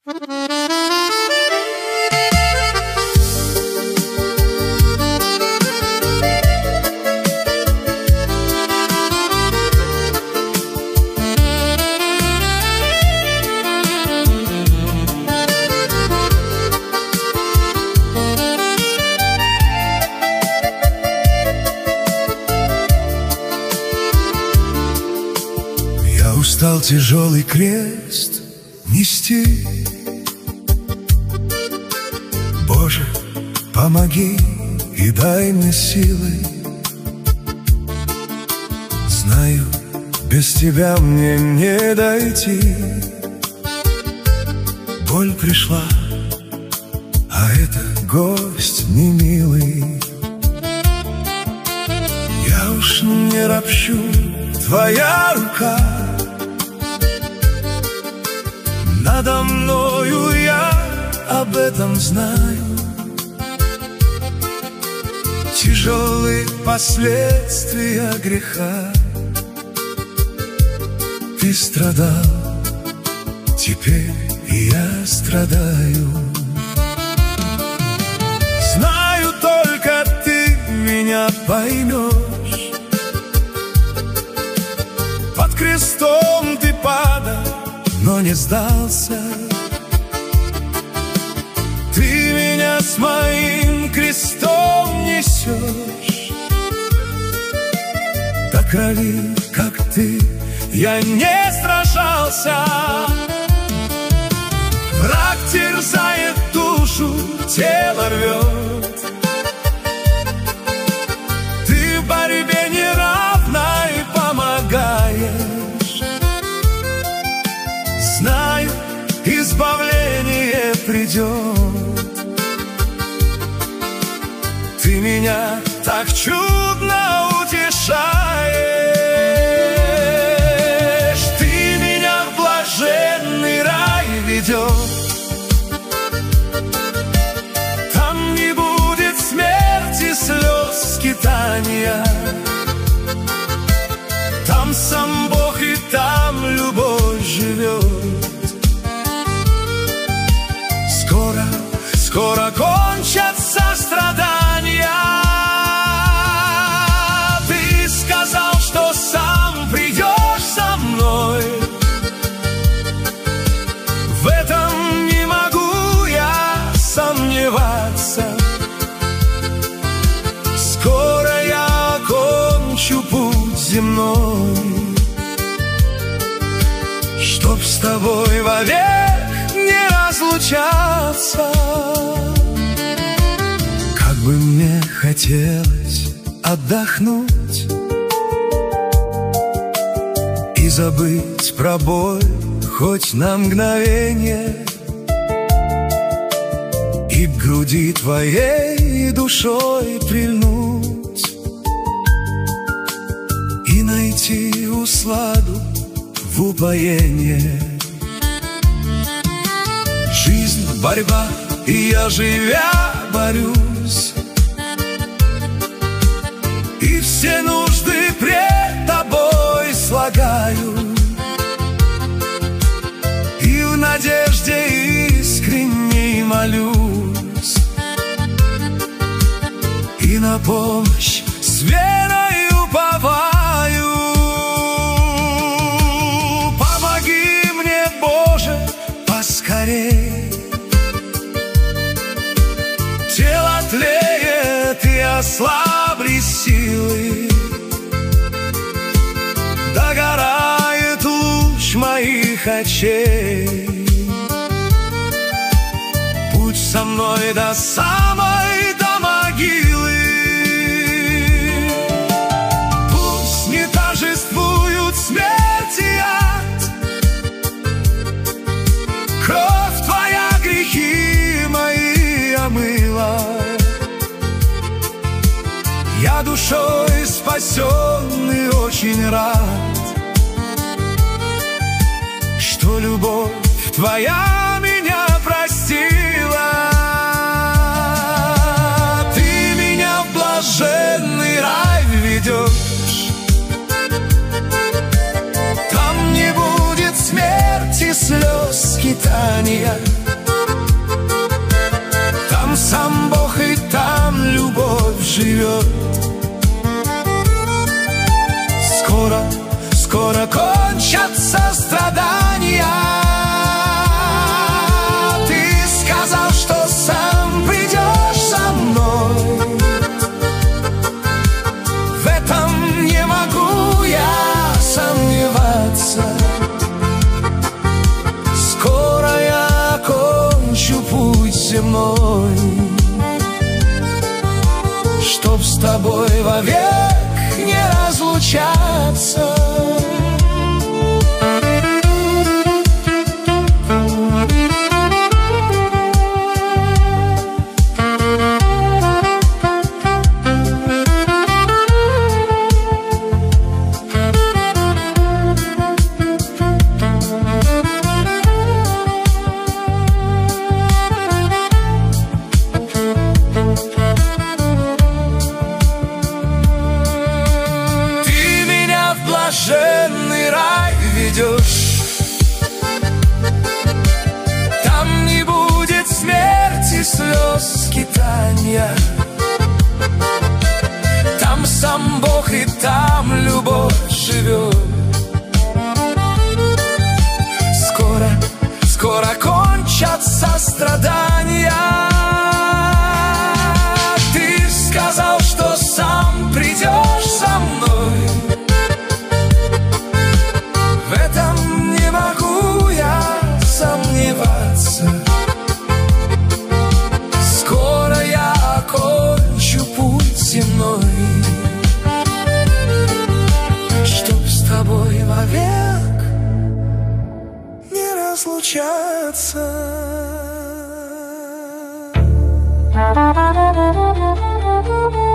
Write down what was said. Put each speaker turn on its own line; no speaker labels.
Устал тяжелый крест нести. Боже, помоги и дай мне силы. Знаю, без тебя мне не дойти. Боль пришла, а это гость не милый. Я уж не ропщу, твоя рука надо мною, я об этом знаю. Тяжелые последствия греха. Ты страдал, теперь и я страдаю. Знаю, только ты меня поймешь. Под крестом ты падал, но не сдался. Ты меня с моим крестом несешь. До крови, как ты, я не сражался. Враг терзает душу, тело рвет. Ты в борьбе неравной помогаешь. Знаю, избавление придет. Ты меня так чудно утешаешь. Ты меня в блаженный рай ведешь. Там не будет смерти, слез, скитания. Там сам Бог и там любовь живет. Скоро кончатся страдания. Ты сказал, что сам придешь со мной. В этом не могу я сомневаться. Скоро я окончу путь земной, чтоб с тобой вовек не разлучаться. Как бы мне хотелось отдохнуть и забыть про боль хоть на мгновение, и к груди твоей душой прильнуть, и найти усладу в упоенье. Жизнь, борьба, и я, живя, борюсь, и все нужды пред тобой слагаю, и в надежде искренней молюсь, и на помощь с верой уповаю. Помоги мне, Боже, поскорей. Тело тлеет, и ослабли силы. Догорает луч моих очей. Будь со мной до самой до могилы. Пусть не торжествуют смерть и ад. Кровь твоя грехи мои омыла. Я душой спасенный очень рад, что любовь твоя меня простила. Ты меня в блаженный рай ведешь. Там не будет смерти, слез, скитаний. страдания. Там сам Бог и там любовь живет. Скоро, скоро кончатся страдания. Ты сказал, что сам придешь со мной. В этом не могу я сомневаться. Скоро я окончу путь земной, чтоб с тобой вовек не разлучаться. Блаженный рай ведешь. Там не будет смерти, слез, скитания. Там сам Бог и там любовь живет. Скоро, скоро кончатся страдания. Ты сказал, что сам придешь со мной. В этом не могу я сомневаться. Скоро я окончу путь земной, чтоб с тобой вовек не разлучаться.